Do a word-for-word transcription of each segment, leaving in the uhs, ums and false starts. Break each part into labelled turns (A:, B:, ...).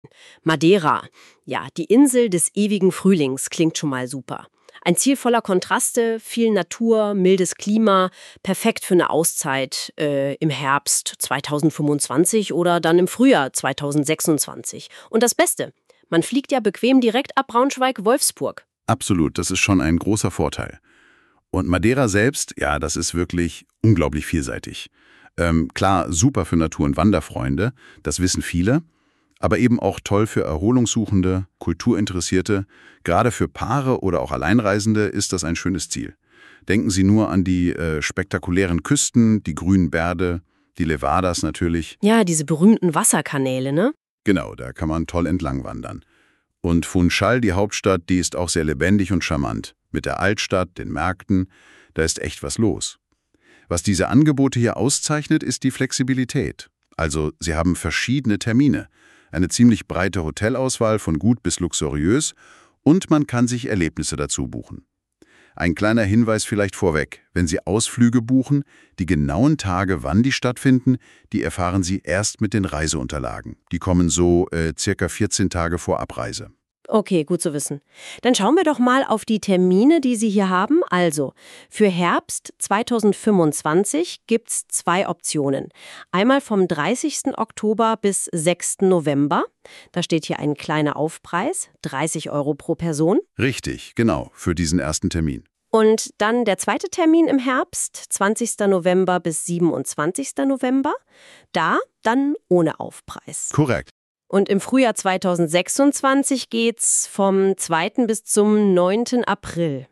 A: Madeira. Ja, die Insel des ewigen Frühlings klingt schon mal super. Ein Ziel voller Kontraste, viel Natur, mildes Klima, perfekt für eine Auszeit äh, im Herbst zweitausendfünfundzwanzig oder dann im Frühjahr zweitausendsechsundzwanzig. Und das Beste, man fliegt ja bequem direkt ab Braunschweig-Wolfsburg.
B: Absolut, das ist schon ein großer Vorteil. Und Madeira selbst, ja, das ist wirklich unglaublich vielseitig. Ähm, klar, super für Natur- und Wanderfreunde, das wissen viele, aber eben auch toll für Erholungssuchende, Kulturinteressierte. Gerade für Paare oder auch Alleinreisende ist das ein schönes Ziel. Denken Sie nur an die äh, spektakulären Küsten, die grünen Berge, die Levadas natürlich.
A: Ja, diese berühmten Wasserkanäle, ne?
B: Genau, da kann man toll entlang wandern. Und Funchal, die Hauptstadt, die ist auch sehr lebendig und charmant. Mit der Altstadt, den Märkten, da ist echt was los. Was diese Angebote hier auszeichnet, ist die Flexibilität. Also sie haben verschiedene Termine, eine ziemlich breite Hotelauswahl von gut bis luxuriös und man kann sich Erlebnisse dazu buchen. Ein kleiner Hinweis vielleicht vorweg, wenn Sie Ausflüge buchen, die genauen Tage, wann die stattfinden, die erfahren Sie erst mit den Reiseunterlagen. Die kommen so äh, circa vierzehn Tage vor Abreise.
A: Okay, gut zu wissen. Dann schauen wir doch mal auf die Termine, die Sie hier haben. Also, für Herbst zweitausendfünfundzwanzig gibt's zwei Optionen. Einmal vom dreißigsten Oktober bis sechsten November. Da steht hier ein kleiner Aufpreis, dreißig Euro pro Person.
B: Richtig, genau, für diesen ersten Termin.
A: Und dann der zweite Termin im Herbst, zwanzigsten November bis siebenundzwanzigsten November. Da dann ohne Aufpreis.
B: Korrekt.
A: Und im Frühjahr zweitausendsechsundzwanzig geht's vom zweiten bis zum neunten April.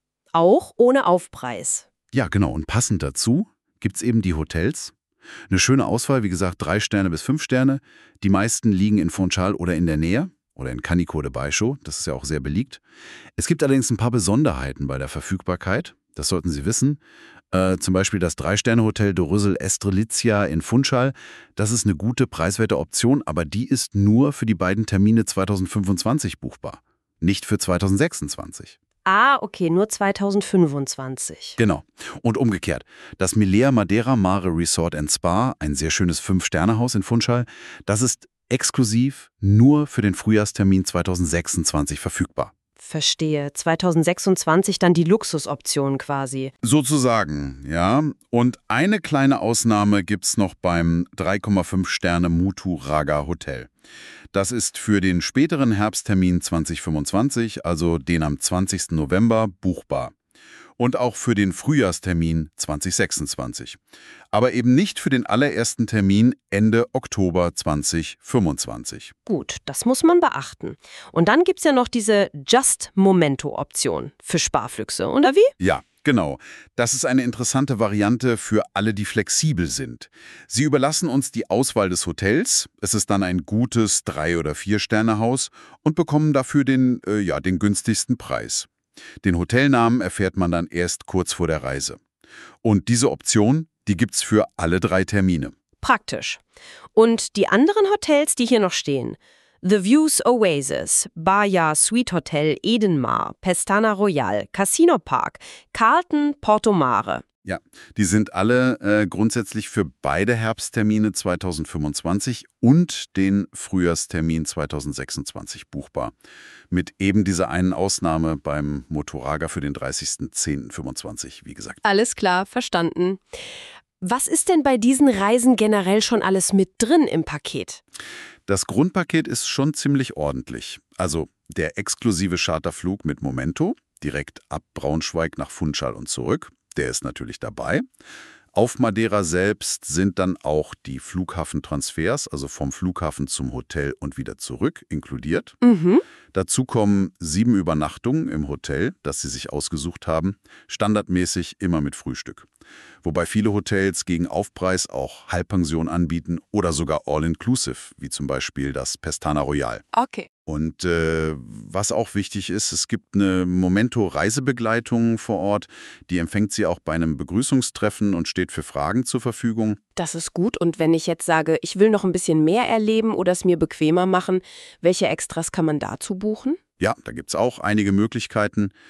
A: Auch ohne Aufpreis.
B: Ja, genau. Und passend dazu gibt's eben die Hotels. Eine schöne Auswahl, wie gesagt, drei Sterne bis fünf Sterne. Die meisten liegen in Funchal oder in der Nähe oder in Canico de Baixo. Das ist ja auch sehr beliebt. Es gibt allerdings ein paar Besonderheiten bei der Verfügbarkeit. Das sollten Sie wissen. Äh, zum Beispiel das Drei-Sterne-Hotel de Rüssel Estrelitzia in Funchal. Das ist eine gute, preiswerte Option, aber die ist nur für die beiden Termine zweitausendfünfundzwanzig buchbar, nicht für zweitausendsechsundzwanzig.
A: Ah, okay, nur zweitausendfünfundzwanzig.
B: Genau. Und umgekehrt. Das Milea Madeira Mare Resort and Spa, ein sehr schönes Fünf-Sterne-Haus in Funchal, das ist exklusiv nur für den Frühjahrstermin zweitausendsechsundzwanzig verfügbar.
A: Verstehe. zweitausendsechsundzwanzig dann die Luxusoption quasi.
B: Sozusagen, ja. Und eine kleine Ausnahme gibt's noch beim drei Komma fünf Sterne Mutu Raga Hotel. Das ist für den späteren Herbsttermin zweitausendfünfundzwanzig, also den am zwanzigsten November, buchbar. Und auch für den Frühjahrstermin zweitausendsechsundzwanzig. Aber eben nicht für den allerersten Termin Ende Oktober zweitausendfünfundzwanzig.
A: Gut, das muss man beachten. Und dann gibt's ja noch diese Just-Momento-Option für Sparfüchse, oder wie?
B: Ja, genau. Das ist eine interessante Variante für alle, die flexibel sind. Sie überlassen uns die Auswahl des Hotels. Es ist dann ein gutes Drei- oder Vier-Sterne-Haus und bekommen dafür den, äh, ja, den günstigsten Preis. Den Hotelnamen erfährt man dann erst kurz vor der Reise. Und diese Option, die gibt's für alle drei Termine.
A: Praktisch. Und die anderen Hotels, die hier noch stehen? The Views Oasis, Baja Suite Hotel Edenmar, Pestana Royal, Casino Park, Carlton Porto Mare.
B: Ja, die sind alle äh, grundsätzlich für beide Herbsttermine zweitausendfünfundzwanzig und den Frühjahrstermin zweitausendsechsundzwanzig buchbar. Mit eben dieser einen Ausnahme beim Motoraga für den dreißigsten zehnten fünfundzwanzig, wie gesagt.
A: Alles klar, verstanden. Was ist denn bei diesen Reisen generell schon alles mit drin im Paket?
B: Das Grundpaket ist schon ziemlich ordentlich. Also der exklusive Charterflug mit Momento, direkt ab Braunschweig nach Funchal und zurück. Der ist natürlich dabei. Auf Madeira selbst sind dann auch die Flughafentransfers, also vom Flughafen zum Hotel und wieder zurück, inkludiert.
A: Mhm.
B: Dazu kommen sieben Übernachtungen im Hotel, das Sie sich ausgesucht haben, standardmäßig immer mit Frühstück. Wobei viele Hotels gegen Aufpreis auch Halbpension anbieten oder sogar All-Inclusive, wie zum Beispiel das Pestana Royal.
A: Okay.
B: Und äh, was auch wichtig ist, es gibt eine Momento-Reisebegleitung vor Ort, die empfängt Sie auch bei einem Begrüßungstreffen und steht für Fragen zur Verfügung.
A: Das ist gut. Und wenn ich jetzt sage, ich will noch ein bisschen mehr erleben oder es mir bequemer machen, welche Extras kann man dazu buchen?
B: Ja, da gibt es auch einige Möglichkeiten.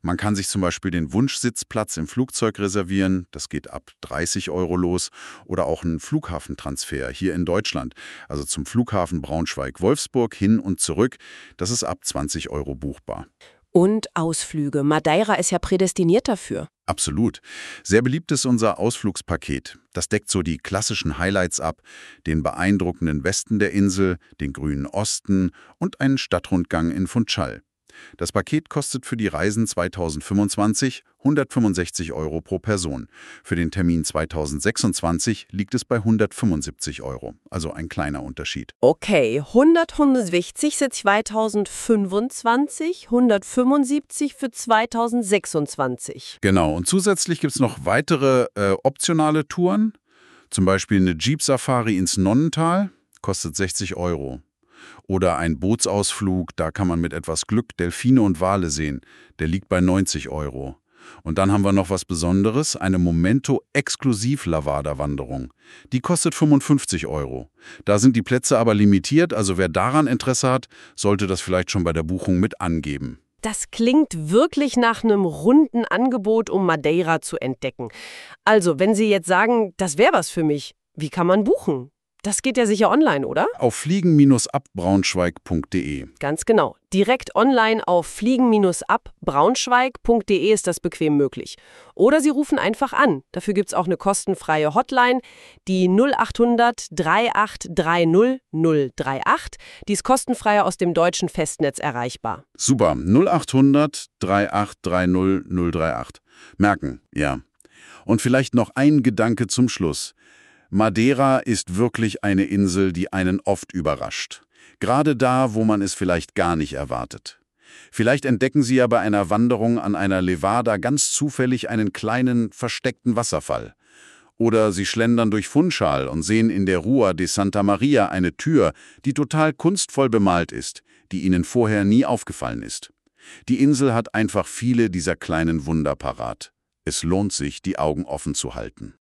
B: Man kann sich zum Beispiel den Wunschsitzplatz im Flugzeug reservieren, das geht ab dreißig Euro los, oder auch einen Flughafentransfer hier in Deutschland, also zum Flughafen Braunschweig-Wolfsburg hin und zurück, das ist ab zwanzig Euro buchbar.
A: Und Ausflüge. Madeira ist ja prädestiniert dafür.
B: Absolut. Sehr beliebt ist unser Ausflugspaket. Das deckt so die klassischen Highlights ab, den beeindruckenden Westen der Insel, den grünen Osten und einen Stadtrundgang in Funchal. Das Paket kostet für die Reisen zweitausendfünfundzwanzig hundertfünfundsechzig Euro pro Person. Für den Termin zweitausendsechsundzwanzig liegt es bei hundertfünfundsiebzig Euro, also ein kleiner Unterschied.
A: Okay, hundertfünfundsechzig für zweitausendfünfundzwanzig, hundertfünfundsiebzig für zweitausendsechsundzwanzig.
B: Genau, und zusätzlich gibt es noch weitere äh, optionale Touren, zum Beispiel eine Jeep-Safari ins Nonnental, kostet sechzig Euro. Oder ein Bootsausflug, da kann man mit etwas Glück Delfine und Wale sehen. Der liegt bei neunzig Euro. Und dann haben wir noch was Besonderes, eine Momento-Exklusiv-Lavada-Wanderung. Die kostet fünfundfünfzig Euro. Da sind die Plätze aber limitiert, also wer daran Interesse hat, sollte das vielleicht schon bei der Buchung mit angeben.
A: Das klingt wirklich nach einem runden Angebot, um Madeira zu entdecken. Also, wenn Sie jetzt sagen, das wäre was für mich, wie kann man buchen? Das geht ja sicher online, oder?
B: Auf fliegen Bindestrich ab braunschweig punkt de.
A: Ganz genau. Direkt online auf fliegen Bindestrich ab braunschweig punkt de ist das bequem möglich. Oder Sie rufen einfach an. Dafür gibt es auch eine kostenfreie Hotline, die null achthundert dreiundachtzig dreißig null achtundachtzig. Die ist kostenfrei aus dem deutschen Festnetz erreichbar.
B: Super, null achthundert dreiundachtzig dreißig null achtundachtzig. Merken, ja. Und vielleicht noch ein Gedanke zum Schluss. Madeira ist wirklich eine Insel, die einen oft überrascht. Gerade da, wo man es vielleicht gar nicht erwartet. Vielleicht entdecken Sie ja bei einer Wanderung an einer Levada ganz zufällig einen kleinen, versteckten Wasserfall. Oder Sie schlendern durch Funchal und sehen in der Rua de Santa Maria eine Tür, die total kunstvoll bemalt ist, die Ihnen vorher nie aufgefallen ist. Die Insel hat einfach viele dieser kleinen Wunder parat. Es lohnt sich, die Augen offen zu halten.